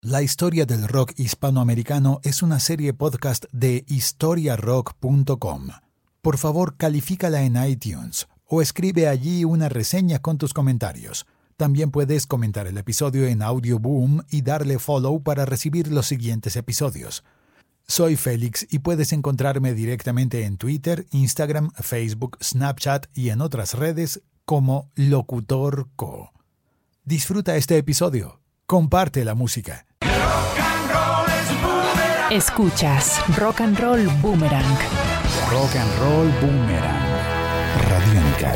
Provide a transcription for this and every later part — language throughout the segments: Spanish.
La historia del rock hispanoamericano es una serie podcast de historiarock.com. Por favor, califícala en iTunes o escribe allí una reseña con tus comentarios. También puedes comentar el episodio en Audioboom y darle follow para recibir los siguientes episodios. Soy Félix y puedes encontrarme directamente en Twitter, Instagram, Facebook, Snapchat y en otras redes como Locutor Co. Disfruta este episodio. Comparte la música. Escuchas Rock and Roll Boomerang. Rock and Roll Boomerang. Radiónica.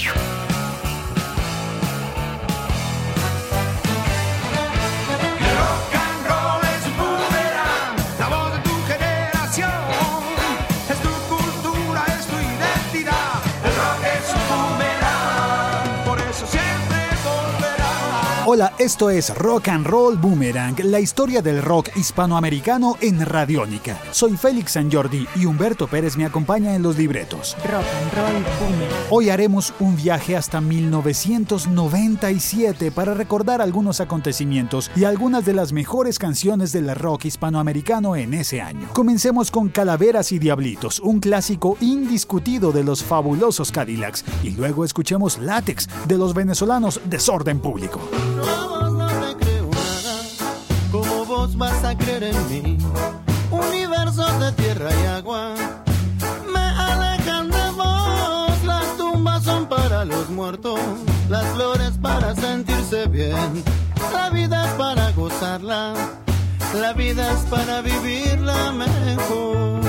Hola, esto es Rock and Roll Boomerang, la historia del rock hispanoamericano en Radiónica. Soy Félix San Jordi y Humberto Pérez me acompaña en los libretos. Rock and Roll Boomerang. Hoy haremos un viaje hasta 1997 para recordar algunos acontecimientos y algunas de las mejores canciones del rock hispanoamericano en ese año. Comencemos con Calaveras y Diablitos, un clásico indiscutido de los fabulosos Cadillacs, y luego escuchemos Látex de los venezolanos Desorden Público. No te creo nada, ¿cómo vos vas a creer en mí? Universos de tierra y agua me alejan de vos. Las tumbas son para los muertos, las flores para sentirse bien. La vida es para gozarla, la vida es para vivirla mejor.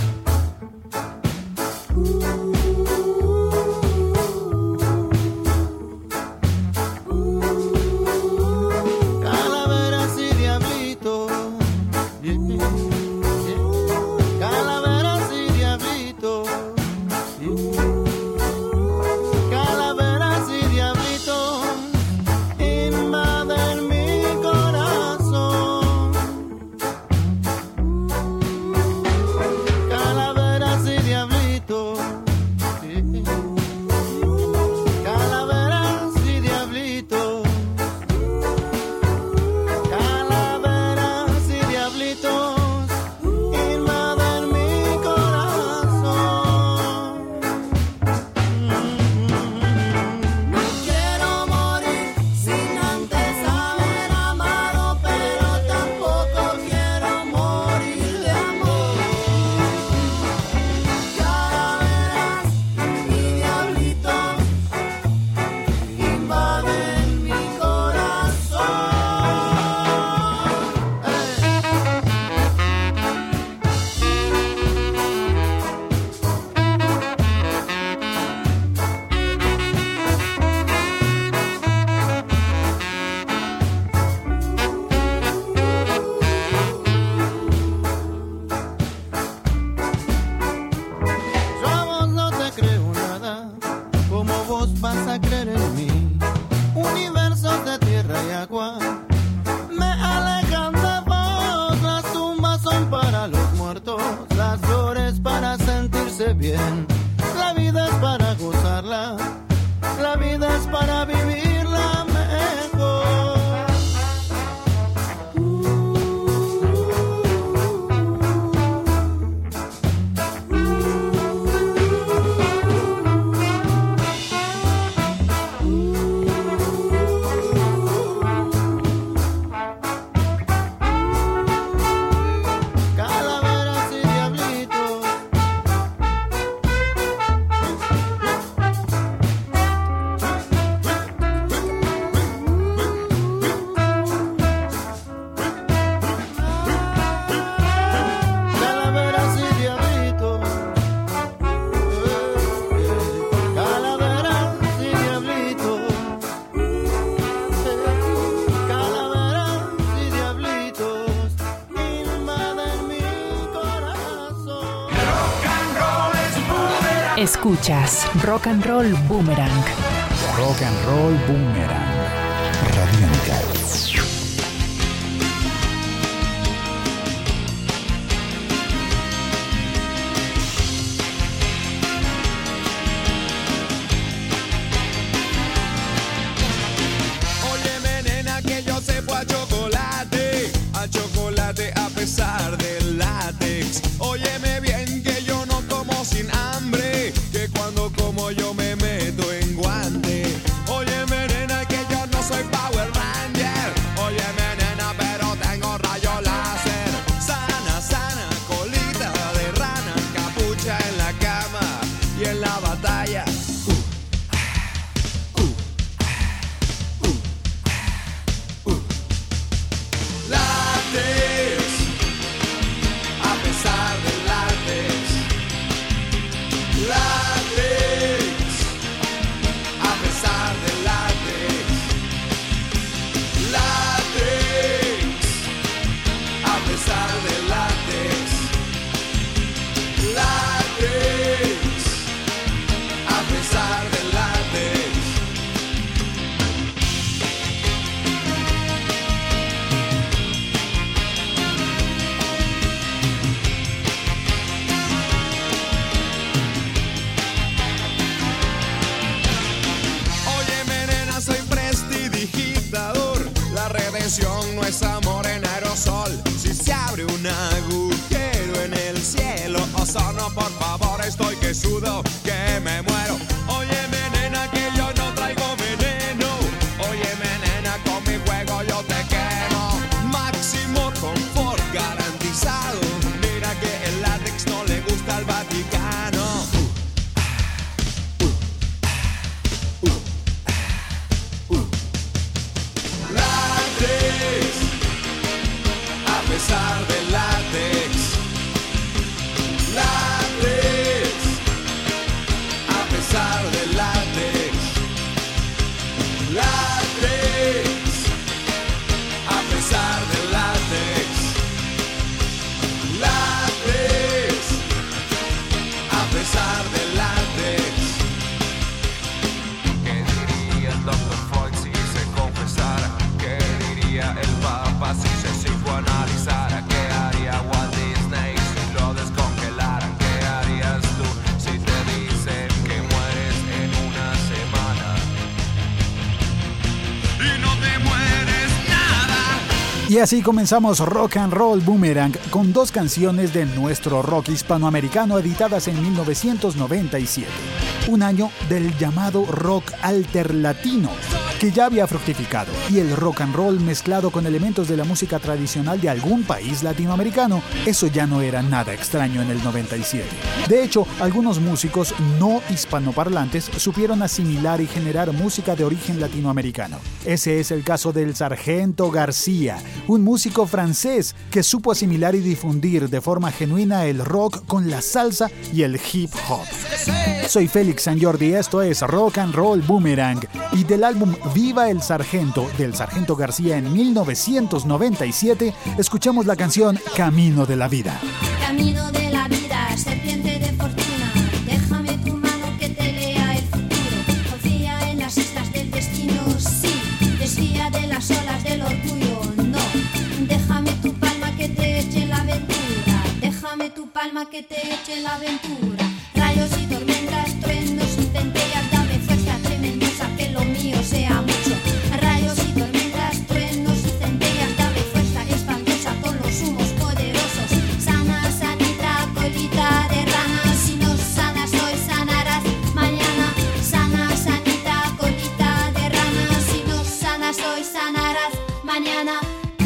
Escuchas Rock and Roll Boomerang. Rock and Roll Boomerang. Radiónica. Óyeme, nena, que yo sepa chocolate. amor en aerosol. Si se abre un agujero en el cielo, ozono, por favor, estoy que sudo, que me muero. Óyeme, nena, que yo no traigo veneno. Óyeme, nena, con mi juego yo te quemo. Máximo confort garantizado. Mira que el látex no le gusta al Vaticano. Látex, a pesar del látex. Látex, a pesar del látex. Látex, a pesar del látex. Látex, a pesar del látex. ¿Qué diría el Dr. Freud si se confesara? ¿Qué diría el Papa si se psicoanalizara? ¿Qué haría Walt Disney si lo descongelaran? ¿Qué harías tú si te dicen que mueres en una semana? Y no te mueres nada. Y así comenzamos Rock and Roll Boomerang con dos canciones de nuestro rock hispanoamericano editadas en 1997, un año del llamado rock alterlatino, que ya había fructificado, y el rock and roll mezclado con elementos de la música tradicional de algún país latinoamericano, eso ya no era nada extraño en el 97. De hecho, algunos músicos no hispanoparlantes supieron asimilar y generar música de origen latinoamericano. Ese es el caso del Sargento García, un músico francés que supo asimilar y difundir de forma genuina el rock con la salsa y el hip hop. Soy Félix San Jordi, esto es Rock and Roll Boomerang, y del álbum Viva el Sargento, del Sargento García en 1997, escuchamos la canción Camino de la Vida. Camino de la vida, serpiente de fortuna, déjame tu mano que te lea el futuro. Confía en las islas del destino, sí, desvía de las olas del orgullo, no. Déjame tu palma que te eche la aventura, déjame tu palma que te eche la aventura. Rayos y tormentas, truenos y centellas, dame fuerza tremendosa que lo mío sea mucho. Rayos y tormentas, truenos y centellas, dame fuerza espantosa con los humos poderosos. Sana, sanita, colita de rana, si no sanas hoy sanarás mañana. Sana, sanita, colita de rana, si no sanas hoy sanarás mañana.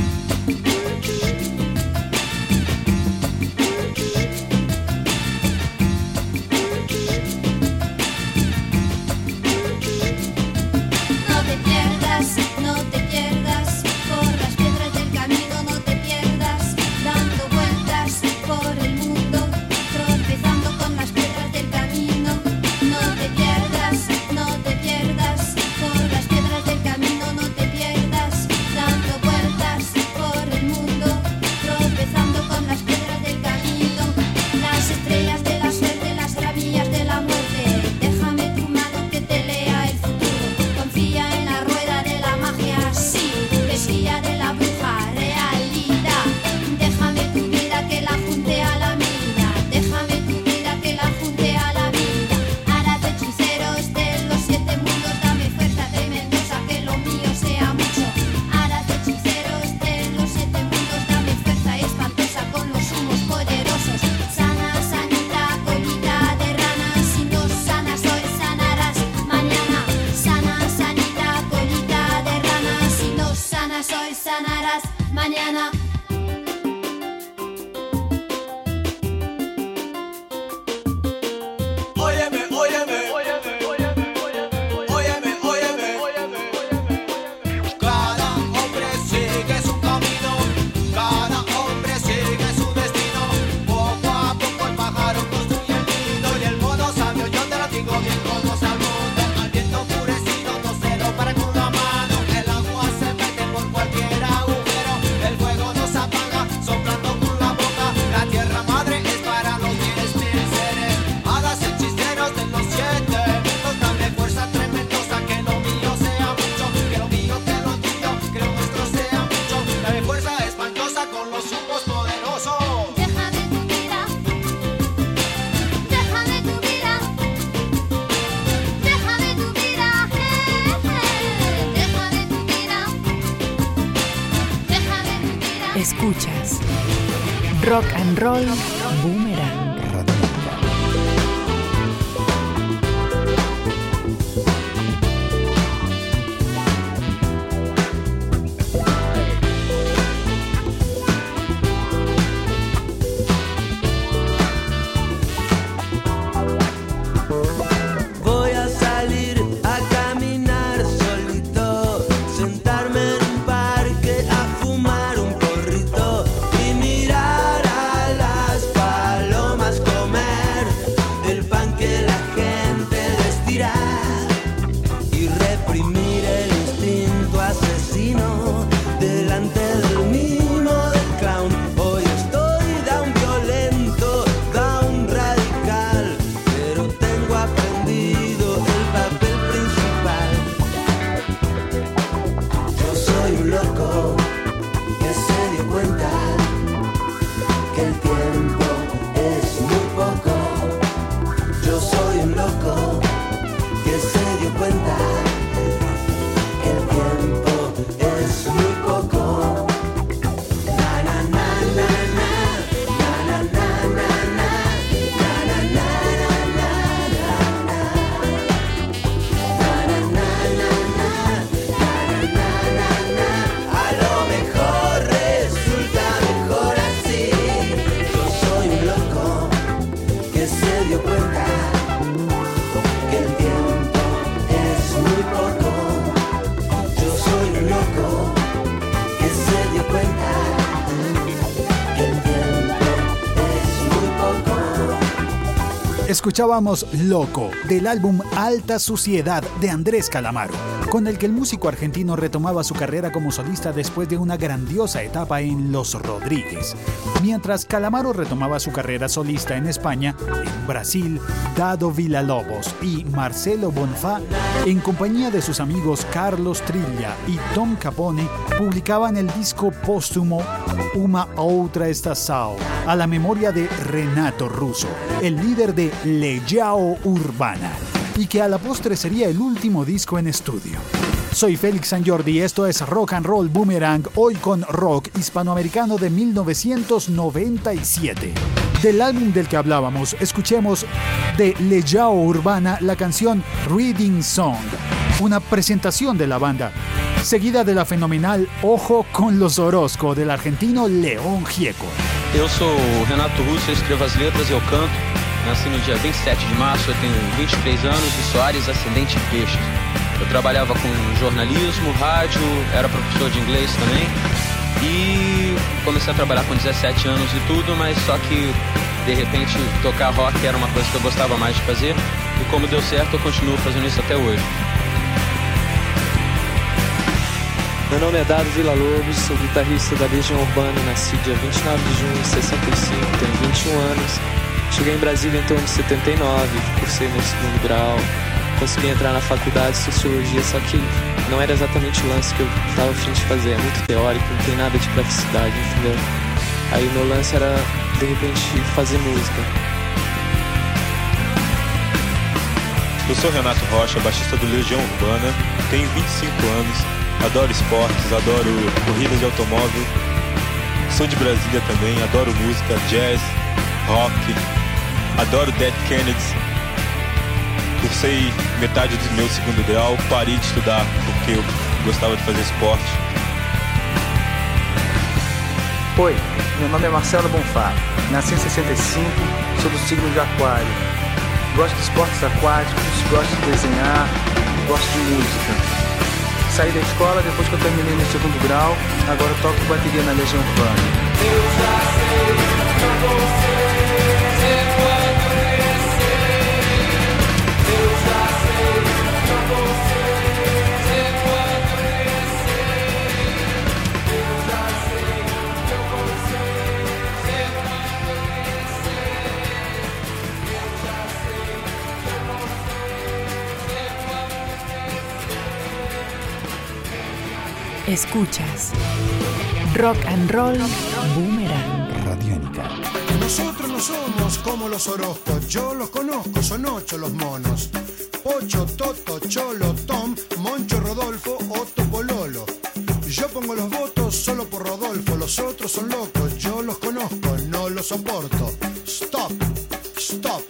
No te pierdas por las piedras del camino, no te pierdas dando vueltas por el mundo, tropezando con las piedras del camino. No te pierdas por las piedras del camino, no te pierdas dando vueltas por el mundo, tropezando con las piedras del camino. Las estrellas de la suerte, las ramillas de la muerte, déjame tu mano que te lea el futuro. Confía en la rueda de la magia, sí, desvía de la bruja realidad. Déjame tu vida que la junte a la mía, déjame tu vida que la junte a la mía. Harás hechiceros de los 7 mundos, dame fuerza tremendosa que lo mío sea mucho. Harás hechiceros de los 7 mundos, dame fuerza espantosa con los humos poderosos. Sana, sanita, colita de rana, si no sanas hoy sanarás mañana. Sana, sanita, colita de rana, si no sanas hoy sanarás mañana. Óyeme, óyeme, óyeme, óyeme, óyeme, óyeme, óyeme. Cada hombre sigue su camino, cada hombre sigue su destino. Poco a poco el pájaro construye el nido y el mono sabio, yo te lo digo bien como al mundo. Al viento enfurecido no se lo para con la mano, el agua se mete por cualquier agujero, el fuego no Escuchas Rock and Roll Boomerang. Voy a salir a caminar solito, sentarme en un parque a fumar un porrito y mirar a las palomas comer el pan que la gente les tira y reprimir el instinto asesino delante del mimo del clown. Hoy estoy down violento, down radical, pero tengo aprendido el papel principal. Yo soy un loco que se dio cuenta que el tiempo es muy poco. Yo soy un loco que se dio cuenta que el tiempo es muy poco. Na na na na na, na na na na na, na na na na. A lo mejor resulta mejor así. Yo soy un loco que se dio cuenta que el tiempo es muy poco. Yo soy un loco que se dio cuenta que el tiempo es muy poco. Escuchábamos Loco, del álbum Alta Suciedad de Andrés Calamaro, con el que el músico argentino retomaba su carrera como solista después de una grandiosa etapa en Los Rodríguez. Mientras Calamaro retomaba su carrera solista en España, en Brasil, Dado Villalobos y Marcelo Bonfá, en compañía de sus amigos Carlos Trilla y Tom Capone, publicaban el disco póstumo Uma Outra Estação, a la memoria de Renato Russo, el líder de Legião Urbana, y que a la postre sería el último disco en estudio. Soy Félix Sanjordi y esto es Rock and Roll Boomerang, hoy con rock hispanoamericano de 1997. Del álbum del que hablábamos, escuchemos de Legião Urbana la canción Reading Song, una presentación de la banda, seguida de la fenomenal Ojo con los Orozco del argentino León Gieco. Eu sou o Renato Russo, eu escrevo as letras e eu canto. Nasci no dia 27 de março, eu tenho 23 anos e sou Áries ascendente em peixes. Eu trabalhava com jornalismo, rádio, era professor de inglês também. E comecei a trabalhar com 17 anos e tudo, mas só que de repente tocar rock era uma coisa que eu gostava mais de fazer. E como deu certo, eu continuo fazendo isso até hoje. Meu nome é Dado Villalobos, sou guitarrista da Legião Urbana, nasci dia 29 de junho de 65, tenho 21 anos. Cheguei em Brasília em torno de 79, cursei meu segundo grau, consegui entrar na faculdade de Sociologia, só que não era exatamente o lance que eu estava a fim de fazer, é muito teórico, não tem nada de praticidade, entendeu? Aí o meu lance era, de repente, fazer música. Eu sou Renato Rocha, baixista do Legião Urbana, tenho 25 anos, adoro esportes, adoro corridas de automóvel, sou de Brasília também, adoro música, jazz, rock, adoro Dead Kennedys. Cursei metade do meu segundo grau, parei de estudar porque eu gostava de fazer esporte. Oi, meu nome é Marcelo Bonfá, nasci em 65, sou do signo de Aquário. Gosto de esportes aquáticos, gosto de desenhar, gosto de música. Saí da escola depois que eu terminei meu segundo grau, agora eu toco bateria na Legião Urbana. Eu já sei pra você ser quando crescer. Eu já sei pra você ser quando crescer. Eu já sei pra você ser quando crescer. Eu já sei pra você ser quando crescer. Escuchas Rock and Roll Boomerang. Radiónica. Nosotros no somos como los Orozcos, yo los conozco, son 8 los monos. Pocho, Toto, Cholo, Tom, Moncho, Rodolfo, Otto, Pololo. Yo pongo los votos solo por Rodolfo, los otros son locos, yo los conozco, no los soporto. Stop, stop.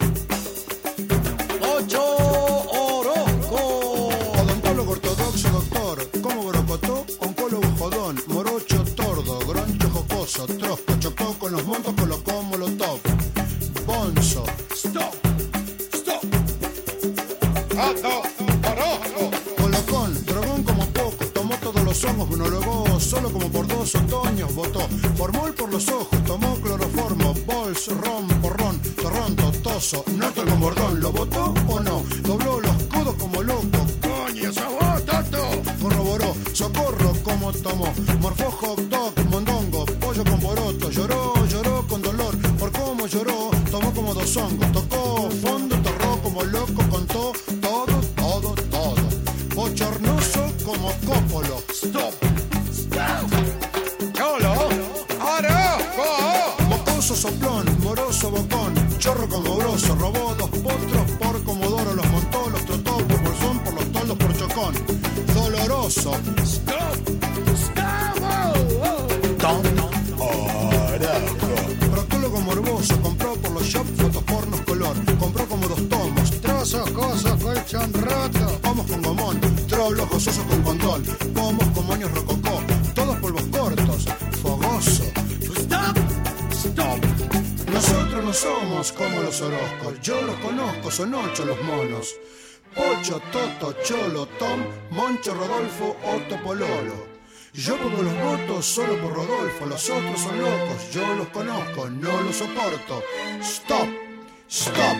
Ocho Orozco. Odontólogo ortodoxo, doctor, como brocotó, oncólogo jodón, morocho tordo, groncho jocoso, trosco, chocó con los montos, colocó molotov. Bonzo. Stop, stop. Otto Orozco. Colocón, drogón como poco, tomó todos los hongos, monologó solo como por 2 otoños, votó. Formol por los ojos, tomó cloroformo, bols, ron, porrón, torronto, toso, noto con bordón. ¿Lo votó o no? Dobló los codos como loco. ¡Coño, sos vos, Tato! Corroboró, socorro como tomó. Morfó hot dog, mondongo, pollo con poroto. Lloró, lloró con dolor. Por cómo lloró, tomó como 2 hongos. Tocó fondo, torró como loco, contó todo, todo, todo. Bochornoso como cópolo. Stop. Stop. Cholo. Orozco. Mocoso soplón, moroso bocón. Chorro como grosso, robó 2 potros por Comodoro. Los montó, los trotó por bolsón, por los toldos, por chocón. Doloroso. Stop. Stop. Tom Orozco. Proctólogo morboso, compró por los shops fotos pornos color. Compró como 2 tomos. Trozos, cosos, colchón roto. Pomos con gomón, trolos, gozosos con condón. Pomos con moños rococó. Todos polvos cortos. Fogoso. Stop. Stop. Nosotros no somos como los Orozcos. Yo los conozco, son 8 los monos. Pocho, Toto, Cholo, Tom, Moncho, Rodolfo, Otto, Pololo. Yo pongo los votos solo por Rodolfo, los otros son locos, yo los conozco, no los soporto. Stop, stop.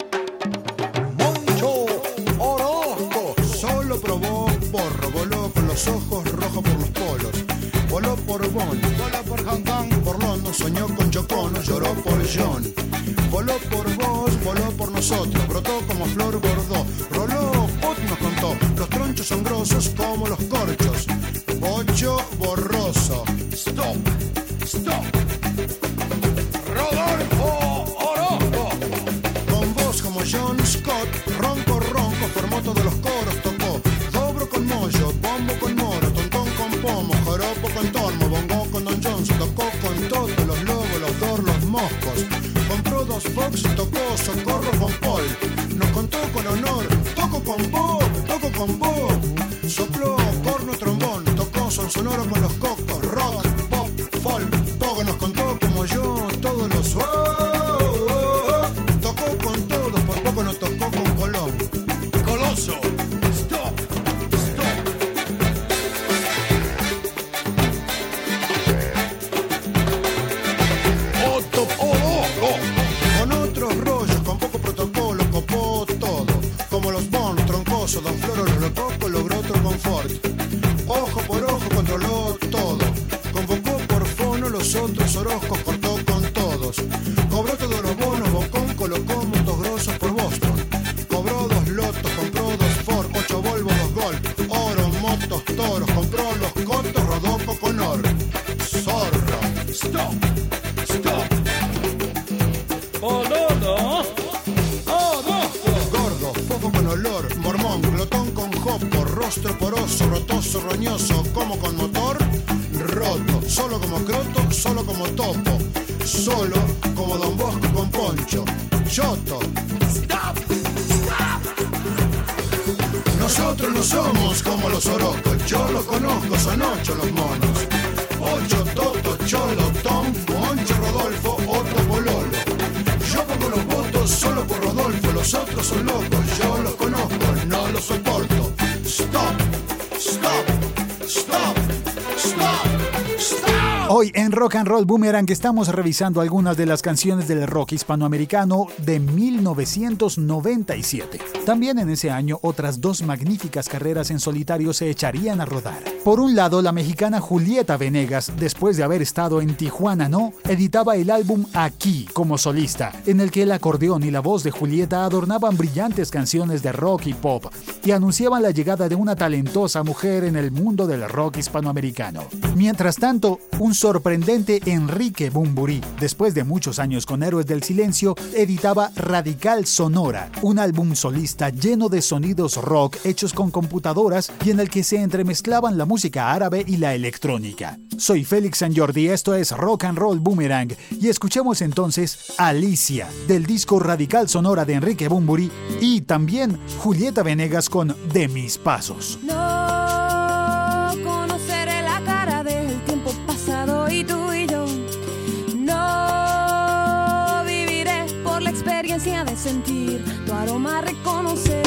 Moncho Orozco solo probó porro, voló con los ojos rojos por los polos. Voló por Bonn, voló por Hong Kong, por London, soñó con Yocono, lloró por John. Voló por vos, voló por nosotros, brotó como flor bordó. Roló, Pot nos contó, los tronchos son grosos como los corchos. Bocho borroso. Stop, stop. Rodolfo Orozco. Con voz como John Scott, ronco, ronco, formó todos los coros, tocó. Dobro con mollo, bombo con moro, tontón con pomo, joropo con tormo, bongo con Don Johnson, tocó con todos los lobos, los dor, los moscos. Compró 2 Fox, tocó socorro con Paul. Nos contó con honor, toco con Bob, toco con Bob. Sopló corno, trombón, tocó son sonoro con los cocos, rock, pop, folk. Poco nos contó como yo, todos los tocó con todos, por poco no tocó con Colón. Coloso. Stop, stop. Otto Orozco. Con otros rollos, con poco protocolo, copó todo. Como los Bond, troncoso, Don Floro, los lococos, logró otro confort. Ojo por ojo, controló todo. Convocó por fono, los otros Orozcos, cortó con todos. Cobró todos los bonos, Bocón, colocó motos grosos por Boston. Cobró 2 lotos, compró 2 Ford, 8 Volvo, 2 Golf. Oro, motos, toros, compró los cotos, Rodoco con or. Zorro. Stop, stop. Boludo. Gordo, foco con olor, mormón, glotón con jopo, rostro poroso, rotoso, roñoso, como con motor, roto, solo como croto, solo como topo, solo como Don Bosco con poncho, choto. Stop, stop. Nosotros no somos como los Orozcos, yo los conozco, son 8 los monos. 8, Toto, Cholo, Tom, Moncho, Rodolfo, Otto, Pololo. Yo pongo los votos solo por Rodolfo, los otros son locos, yo los conozco, no los soporto. Stop, stop, stop, stop, stop. Hoy en Rock and Roll Boomerang estamos revisando algunas de las canciones del rock hispanoamericano de 1997. También en ese año otras 2 magníficas carreras en solitario se echarían a rodar. Por un lado, la mexicana Julieta Venegas, después de haber estado en Tijuana No, editaba el álbum Aquí como solista, en el que el acordeón y la voz de Julieta adornaban brillantes canciones de rock y pop y anunciaban la llegada de una talentosa mujer en el mundo del rock hispanoamericano. Mientras tanto, un sorprendente Enrique Bunbury, después de muchos años con Héroes del Silencio, editaba Radical Sonora, un álbum solista lleno de sonidos rock hechos con computadoras y en el que se entremezclaban la música árabe y la electrónica. Soy Félix San Jordi, esto es Rock and Roll Boomerang, y escuchemos entonces Alicia, del disco Radical Sonora de Enrique Bunbury, y también Julieta Venegas con De Mis Pasos. No conoceré la cara del tiempo pasado y tú y yo. No viviré por la experiencia de sentir tu aroma, reconocer.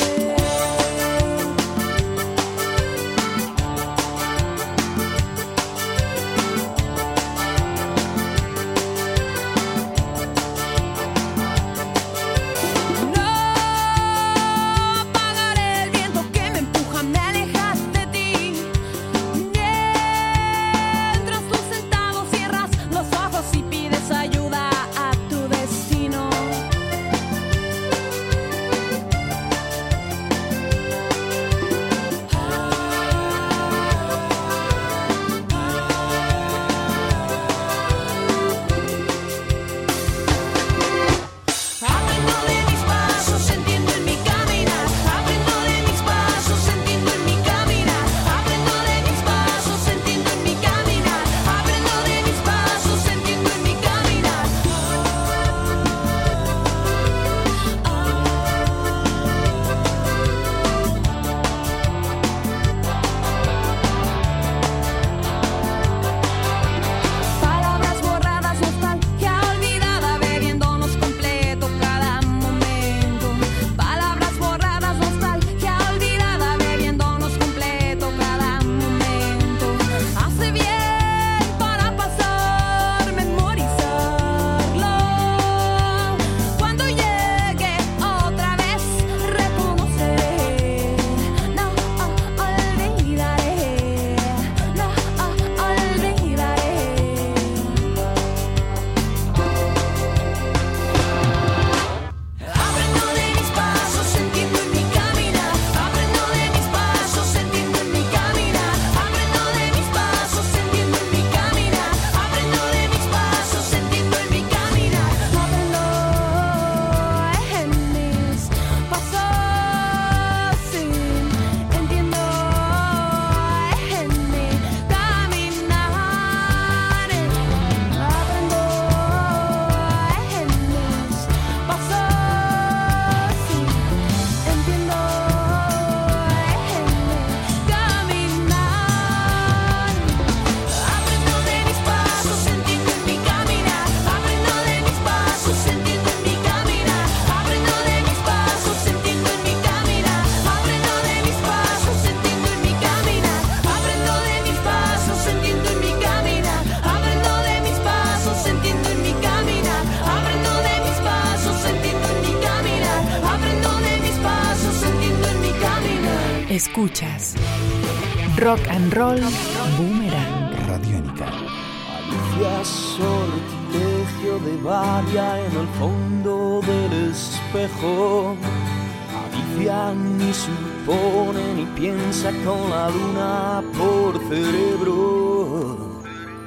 Escuchas Rock and Roll Boomerang. Radiónica. Alicia, sortilegio de Varia en el fondo del espejo. Alicia ni supone ni piensa con la luna por cerebro.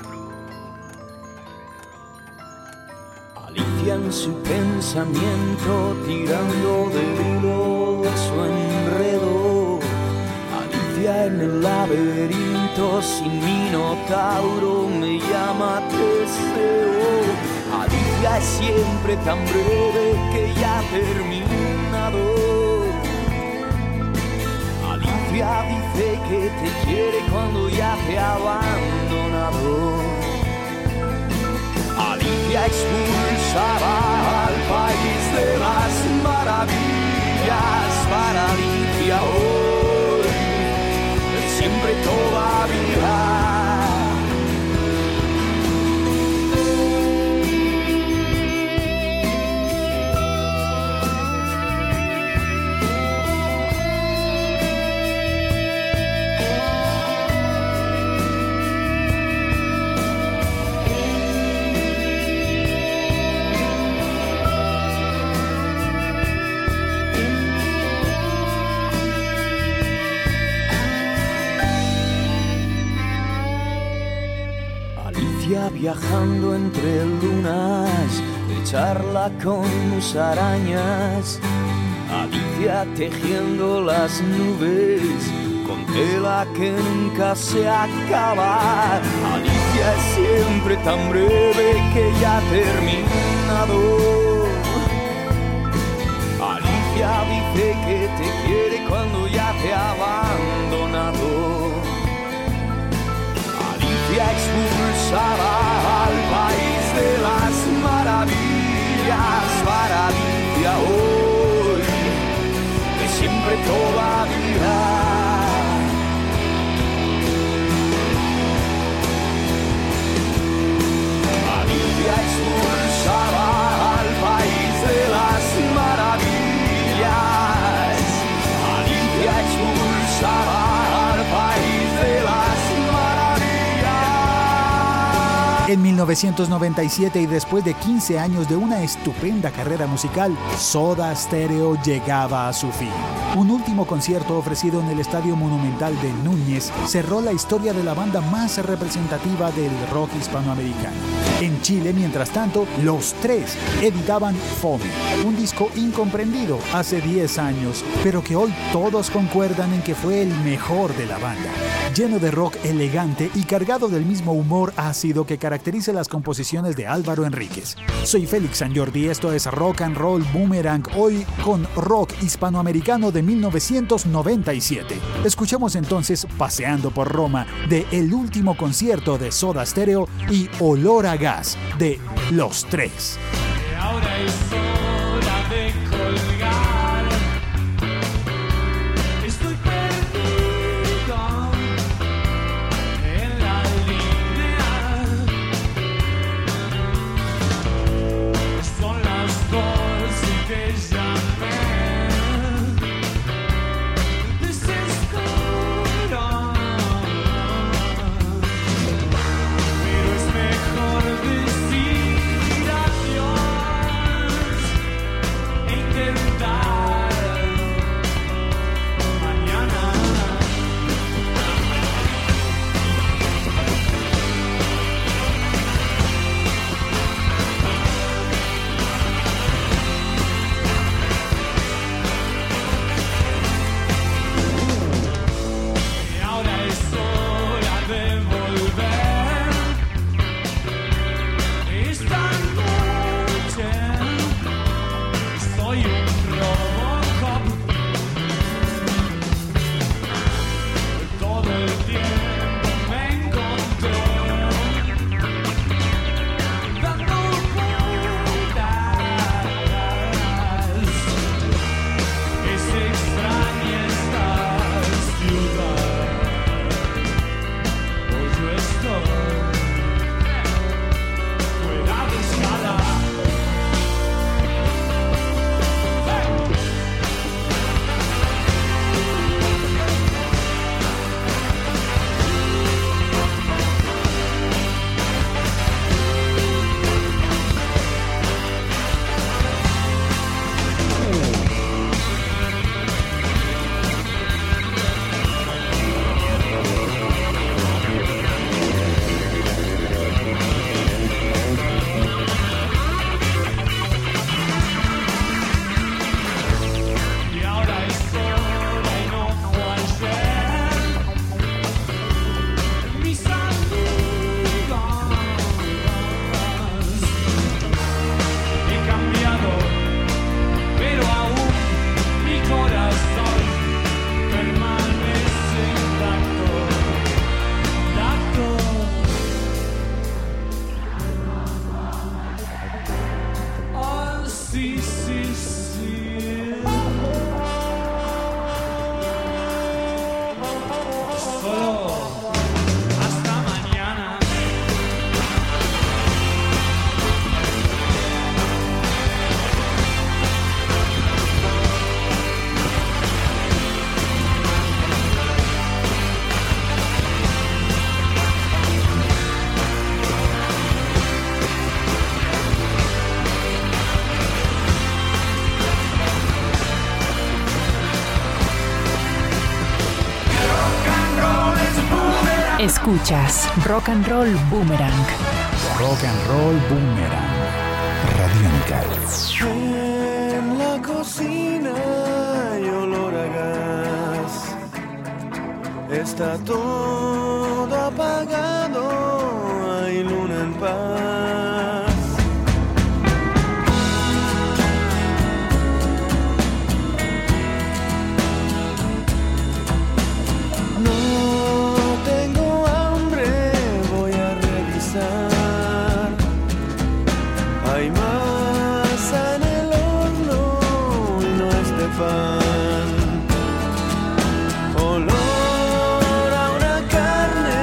Alicia en su pensamiento tirando del hilo de su enredo. Alicia en el laberinto sin minotauro me llama Teseo. Alicia es siempre tan breve que ya ha terminado. Alicia dice que te quiere cuando ya te ha abandonado. Alicia expulsaba al país de las maravillas. Para Alicia hoy es siempre todavía. viajando entre lunas, de charla con musarañas. Alicia tejiendo las nubes con tela que nunca se acaba. Alicia es siempre tan breve que ya ha terminado. Alicia dice que te quiere cuando ya te ha abandonado. Alicia expulsada al país de las maravillas. Maravilla hoy, de siempre todavía. Alicia expulsada al país de las maravillas. Alicia expulsada al país de las maravillas. En 1997 y después de 15 años de una estupenda carrera musical, Soda Stereo llegaba a su fin. Un último concierto ofrecido en el Estadio Monumental de Núñez cerró la historia de la banda más representativa del rock hispanoamericano. En Chile, mientras tanto, Los Tres editaban Fome, un disco incomprendido hace 10 años, pero que hoy todos concuerdan en que fue el mejor de la banda. Lleno de rock elegante y cargado del mismo humor ácido que caracteriza las composiciones de Álvaro Enríquez. Soy Félix Sanjordi, esto es Rock and Roll Boomerang, hoy con rock hispanoamericano de 1997. Escuchemos entonces Paseando por Roma, de el último concierto de Soda Stereo, y Olor a Gas, de Los Tres. Ahora es hora de colgar. Estoy perdido en la línea. Son las 2 y te llamé. Desespero, pero es mejor decir adiós. Escuchas Rock and Roll Boomerang. Rock and Roll Boomerang. Radiónica. En la cocina hay olor a gas. Está todo apagado, hay luna en paz. No tengo hambre, voy a revisar. Hay masa en el horno y no es de pan. Olor a una carne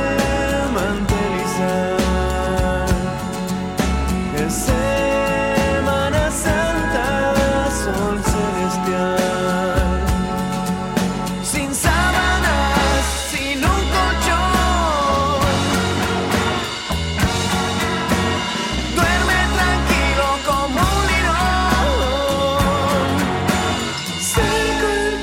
mantelizada. Es Semana Santa, sol celestial. Sin sábanas, sin un colchón. Duerme tranquilo como un lirón. Seco el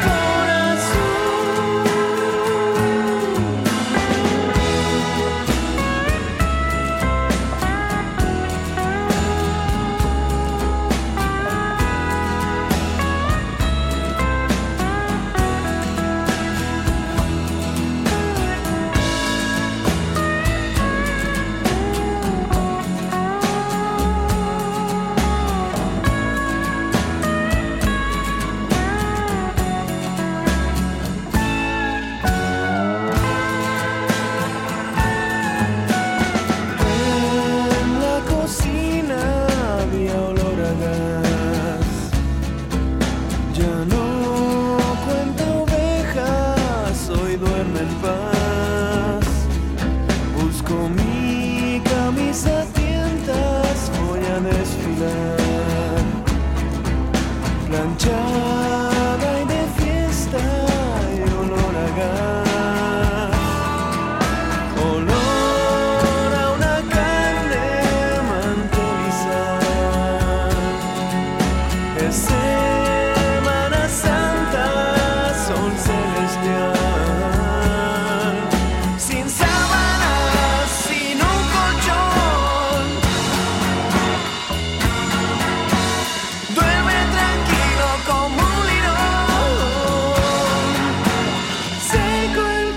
en la cocina había olor a gas. Ya no cuento ovejas, hoy duerme en paz. Busco mi camisa a tientas, voy a desfilar. Planchada y de fiesta y olor a gas. Olor a una carne mantelizada. Es Semana Santa, sol celestial. Sin sábanas, sin un colchón. Duerme tranquilo como un lirón. Seco el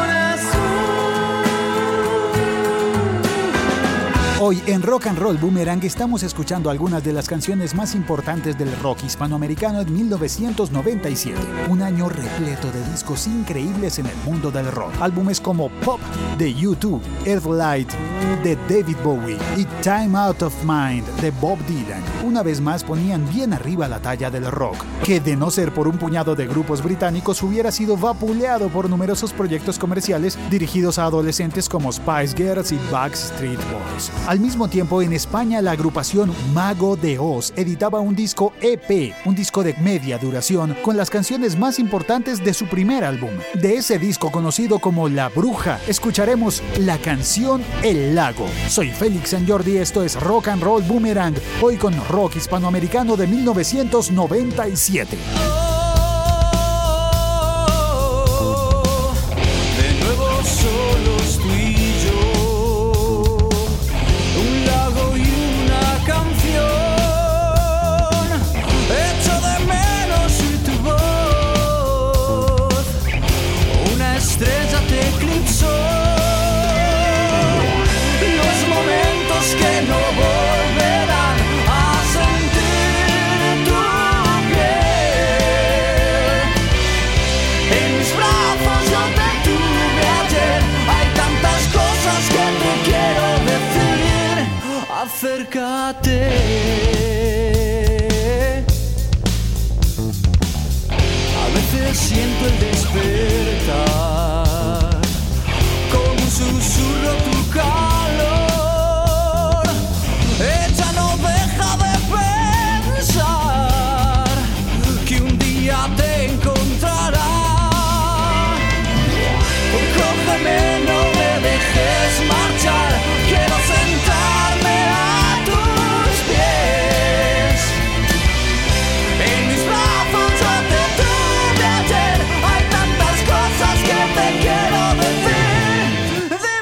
corazón. Hoy en Rock and Roll Boomerang estamos escuchando algunas de las canciones más importantes del rock hispanoamericano en 1997, un año repleto de discos increíbles en el mundo del rock. Álbumes como Pop de U2, Earthlight de David Bowie y Time Out of Mind de Bob Dylan, una vez más ponían bien arriba la talla del rock, que de no ser por un puñado de grupos británicos hubiera sido vapuleado por numerosos proyectos comerciales dirigidos a adolescentes como Spice Girls y Backstreet Boys. Al mismo tiempo, en España, la agrupación Mago de Oz editaba un disco EP, un disco de media duración, con las canciones más importantes de su primer álbum. De ese disco, conocido como La Bruja, escucharemos la canción El Lago. Soy Félix San Jordi, esto es Rock and Roll Boomerang, hoy con rock hispanoamericano de 1997. De nuevo solos tú y yo, un lago y una canción. Echo de menos y tu voz, una estrella te eclipsó. Los momentos que no volverán a sentir tu piel. En mis brazos yo te tuve ayer. Hay tantas cosas que te quiero decir. Acércate. A veces siento el despertar, como un susurro tu calor. Ella no deja de pensar que un día te encontrará. Cógeme, no me dejes marchar. Quiero sentarme a tus pies. En mis brazos yo te tuve ayer. Hay tantas cosas que te quiero decir.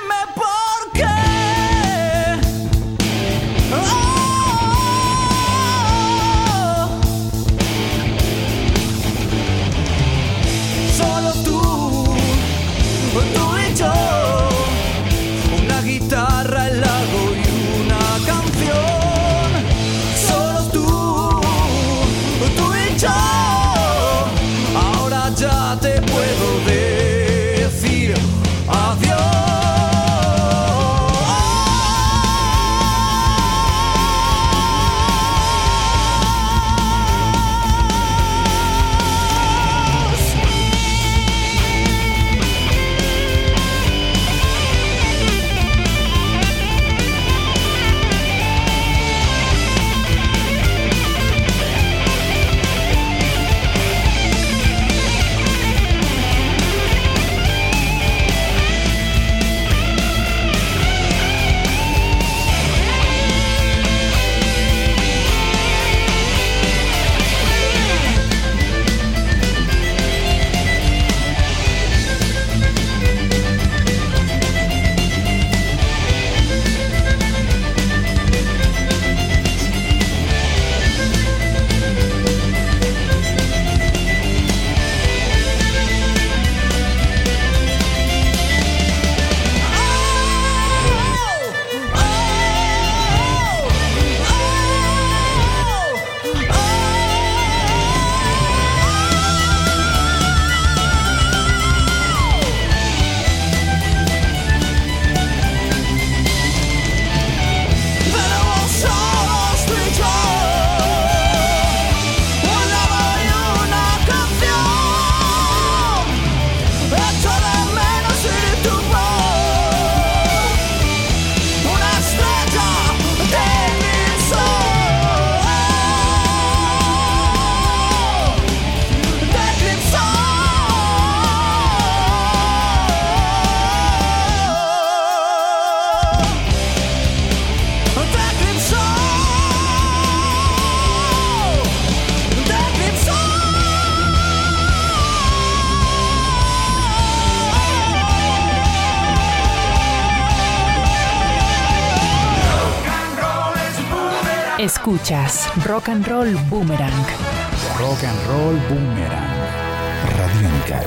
Escuchas Rock and Roll Boomerang. Rock and Roll Boomerang. Radiónica.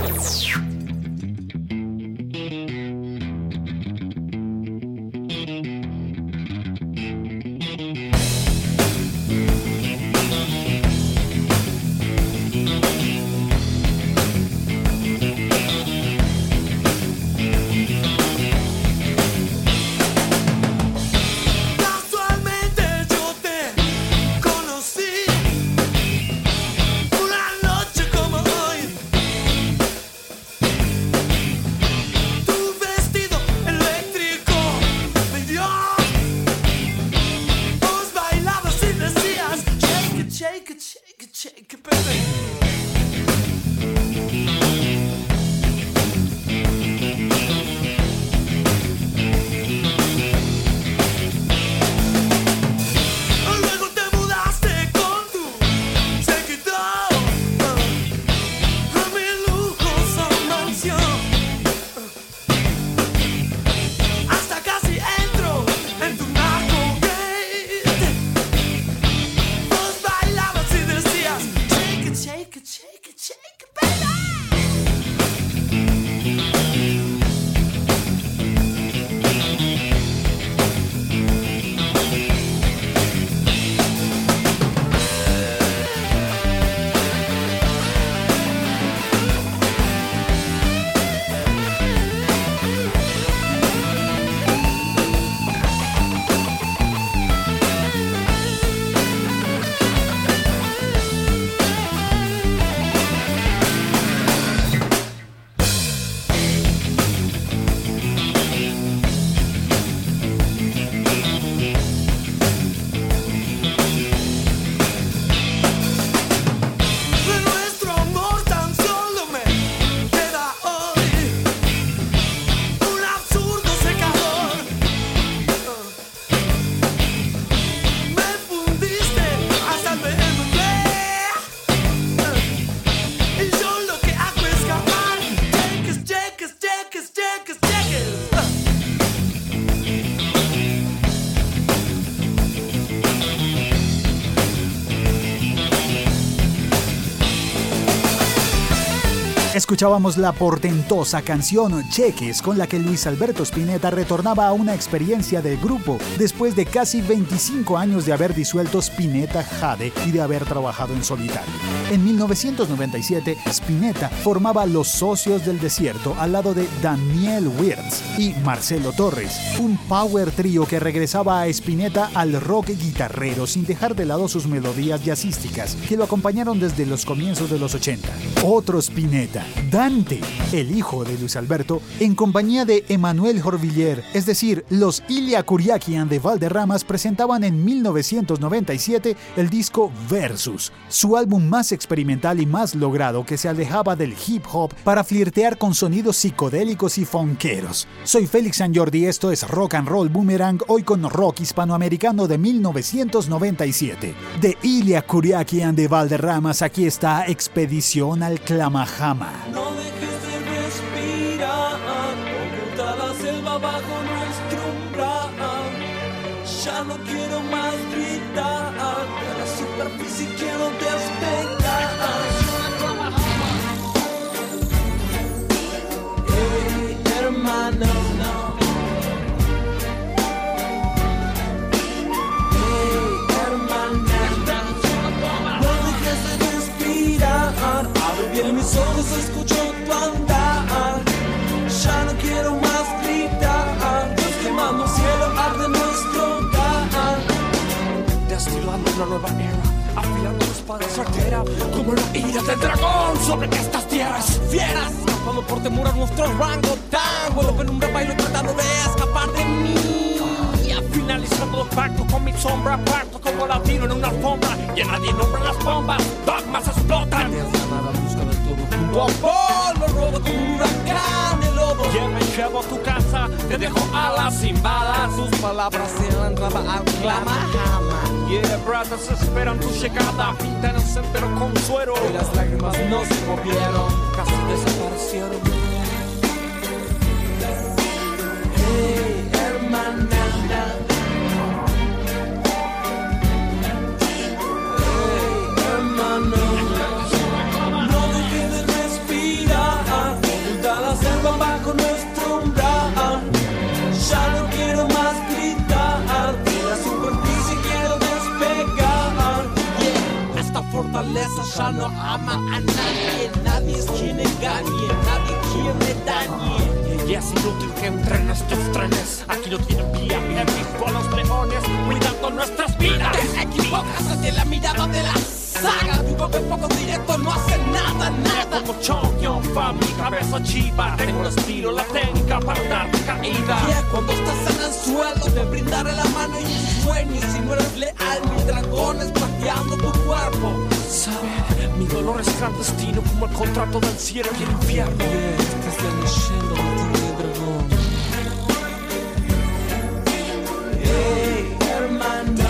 Escuchábamos la portentosa canción Cheques, con la que Luis Alberto Spinetta retornaba a una experiencia del grupo después de casi 25 años de haber disuelto Spinetta Jade y de haber trabajado en solitario. En 1997, Spinetta formaba Los Socios del Desierto al lado de Daniel Wirtz y Marcelo Torres, un power trío que regresaba a Spinetta al rock guitarrero sin dejar de lado sus melodías jazzísticas que lo acompañaron desde los comienzos de los 80. Otro Spinetta, Dante, el hijo de Luis Alberto, en compañía de Emanuel Jorvillier, es decir, los Ilia Kuriakian de Valderramas, presentaban en 1997 el disco Versus, su álbum más experimental y más logrado, que se alejaba del hip hop para flirtear con sonidos psicodélicos y funkeros. Soy Félix San Jordi, esto es Rock and Roll Boomerang, hoy con rock hispanoamericano de 1997. De Ilia Kuriakian de Valderramas, aquí está Expedición al Clamajama. No dejes de respirar, oculta la selva bajo nuestro umbral. Ya no quiero más gritar, de la superficie quiero despegar. Hey, hermano, no. Hey, hermana, no dejes de respirar. Abre bien mis ojos, escucho tu andar. Ya no quiero más gritar. Nos quemamos cielo, arde nuestro hogar. Destilando una nueva era, afilando la espada certera, como la ira del dragón sobre estas tierras fieras. Escapando por temor a nuestro rango tan vuelvo en un baile tratando de escapar de mí. Y finalizando los pactos con mi sombra, parto como latino en una alfombra. Y nadie nombra las bombas, dogmas explotan. Busca del todo junto a polvo, robo con un huracán, el lobo. Y me llevo a tu casa, te dejo alas sin balas. Tus palabras se lanzaba al clamajama. Yeah, brothers esperan tu llegada, pintan el sendero con suero. Y las lágrimas no se movieron, casi desaparecieron. Hey, hermana. naturaleza ya no ama a nadie. Nadie es quien engañe, nadie quien me dañe. Y es inútil que entren estos trenes. Aquí no tienen vía. He visto a los leones cuidando nuestras vidas. Te equivocas ante la mirada de la saga. Digo que poco directo no hace nada. Como Chongyong, mi cabeza chiva. Tengo el estilo, la técnica para darte caída. Cuando estás en el suelo, te brindaré la mano y tus sueños. Si no eres leal, mis dragones pateando tu cuerpo. ¿Saben? Mi dolor es clandestino como el contrato del cielo y el infierno. Estás leyendo la tigre y dragón. Hey, hermano.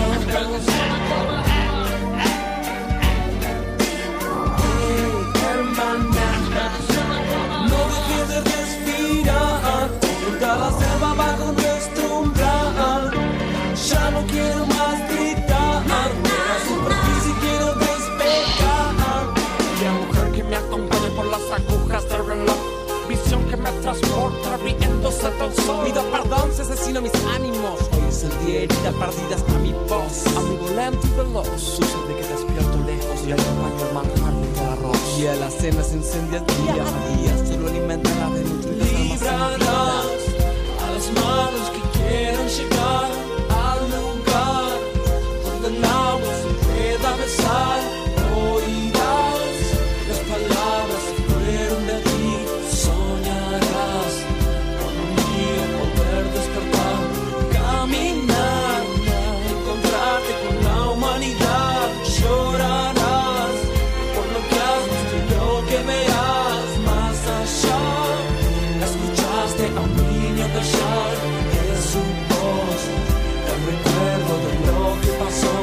No dejes de respirar, junta la selva bajo nuestro umbral. Ya no quiero más gritar, de la superficie quiero despegar. Y la mujer que me acompañe por las agujas del reloj, visión que me transporta riéndose del sol. Pido perdón si asesino mis ánimos, hoy es el día herida perdida hasta mi voz. Amigo lento y veloz, sucede que despierto lejos y acompaño el manjar del arroz. Y a la cena se incendia día a día, solo alimenta la de nutridas almas. Librarás a las manos que quieran llegar al lugar donde el agua se pueda besar. Oirás las palabras que fueron de ti, soñarás con un día poder despertar, caminar, encontrarte con la humanidad, llorarás por lo que has visto y lo que veas más allá. Escuchaste a un niño callar, es su voz, el recuerdo de lo que pasó.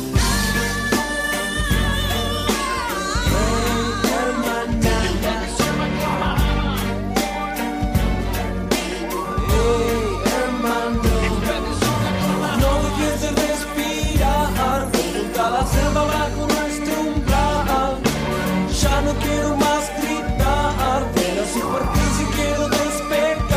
La selva bajo nuestro umbral. Ya no quiero más gritar, de la superficie quiero despegar.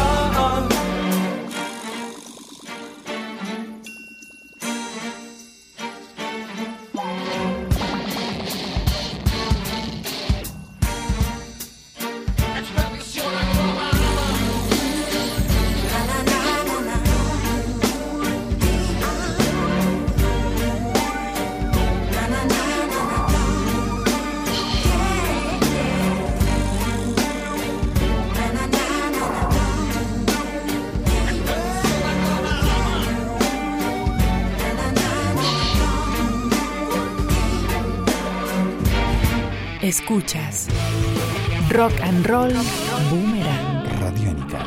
Escuchas Rock and Roll Boomerang. Radiónica.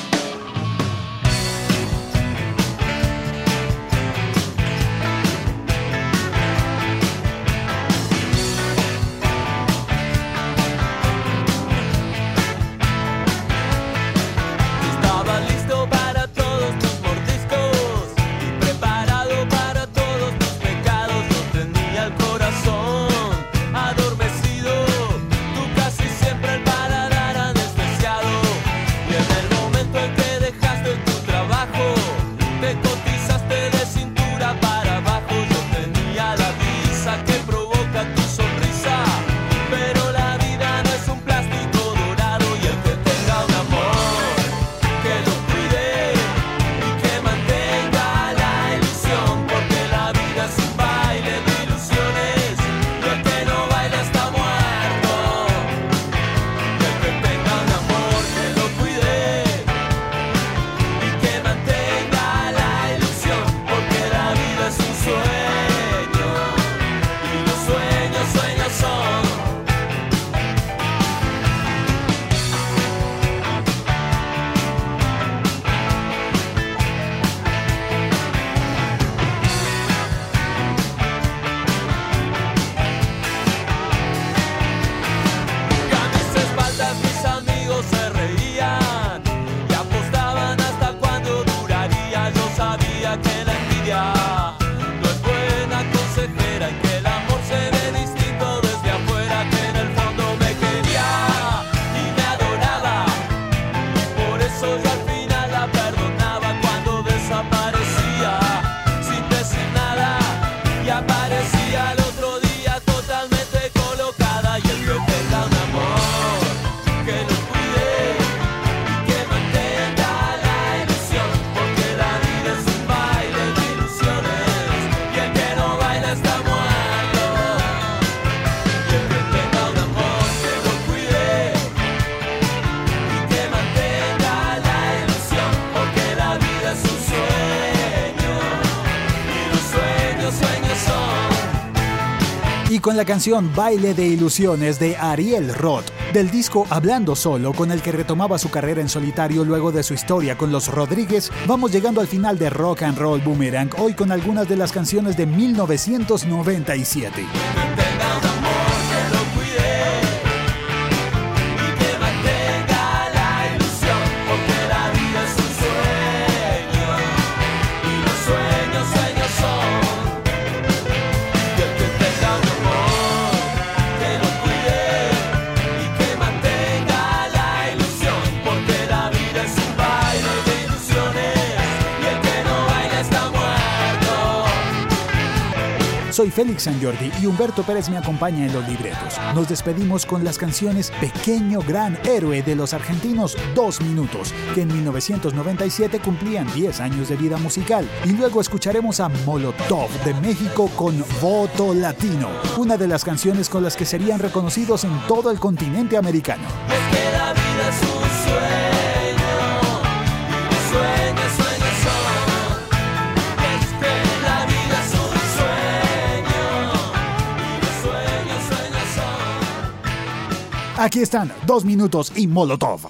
Estaba listo para todos tus mordiscos y preparado para todos tus pecados. No tenía el corazón adormecido, tú casi siempre el paladar anestesiado. Y en el momento en que dejaste tu trabajo, te cotizaste de cintura para abajo. Yo tenía la visa que provoca tu sonrisa, pero la vida no es un plástico dorado. Y el que tenga un amor, que lo cuide y que mantenga la ilusión, porque la vida es un baile de ilusiones y el que no baila está muerto. Y el que tenga un amor, que lo cuide y que mantenga la ilusión, porque la vida es un sueño y los sueños, sueños son. Y a mis espaldas mis amigos se reían y apostaban hasta cuándo duraría. Yo sabía que la envidia no es buena consejera y que el amor se ve distinto desde afuera, que en el fondo me quería y me adoraba, y por eso yo al final la perdonaba cuando desaparecía sin decir nada y aparecía al otro día totalmente con y con la canción Baile de Ilusiones de Ariel Roth, del disco Hablando Solo, con el que retomaba su carrera en solitario luego de su historia con los Rodríguez, vamos llegando al final de Rock and Roll Boomerang, hoy con algunas de las canciones de 1997. Soy Félix San Jordi y Humberto Pérez me acompaña en los libretos. Nos despedimos con las canciones Pequeño Gran Héroe de los argentinos 2 Minutos, que en 1997 cumplían 10 años de vida musical. Y luego escucharemos a Molotov de México con Voto Latino, una de las canciones con las que serían reconocidos en todo el continente americano. Es que la vida es un sueño, y los sueños, sueños son. Es que la vida es un sueño, y los sueños, sueños son. Aquí están 2 Minutos y Molotov.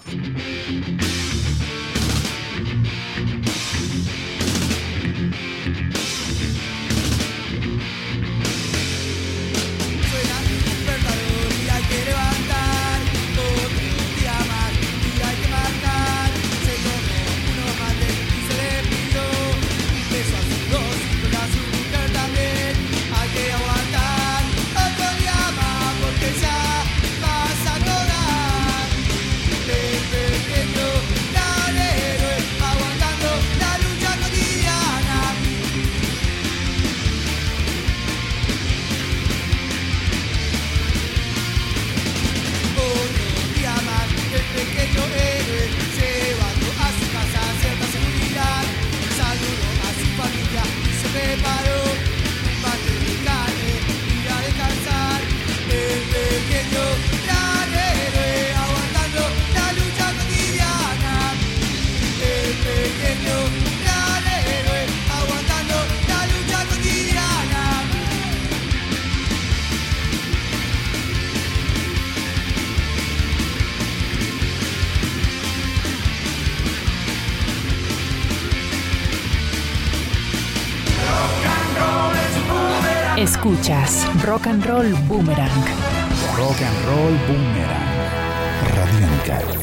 Escuchas Rock and Roll Boomerang. Rock and Roll Boomerang. Radiónica.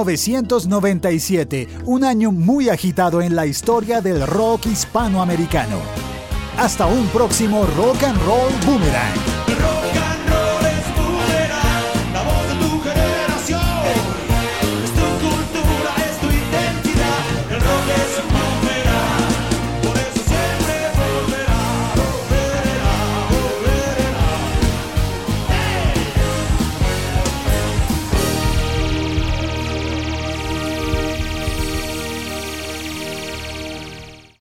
1997, un año muy agitado en la historia del rock hispanoamericano. Hasta un próximo Rock and Roll Boomerang.